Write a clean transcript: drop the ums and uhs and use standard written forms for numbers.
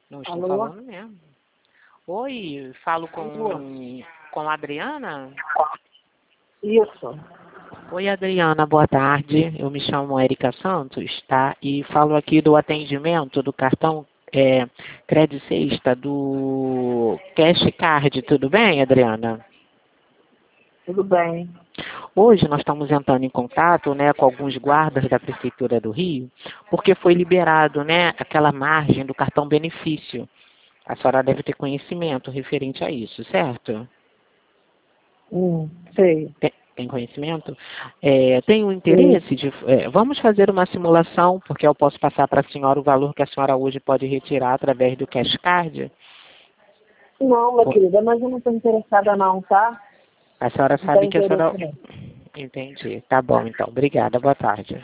Não estou Alô? falando mesmo. Oi, falo Alô? com a Adriana? Isso. Oi, Adriana, boa tarde. Eu me chamo Érica Santos, tá? E falo aqui do atendimento do cartão Credit Sexta do Cash Card. Tudo bem, Adriana? Tudo bem. Hoje nós estamos entrando em contato, né, com alguns guardas da Prefeitura do Rio, porque foi liberado, né, aquela margem do cartão benefício. A senhora deve ter conhecimento referente a isso, certo? Sei. Tem conhecimento? Tem o interesse de... vamos fazer uma simulação, porque eu posso passar para a senhora o valor que a senhora hoje pode retirar através do Cash Card? Não, minha querida, mas eu não estou interessada não, tá? A senhora Não sabe tem que a senhora... interesse não. Entendi. Tá bom, então. Obrigada. Boa tarde.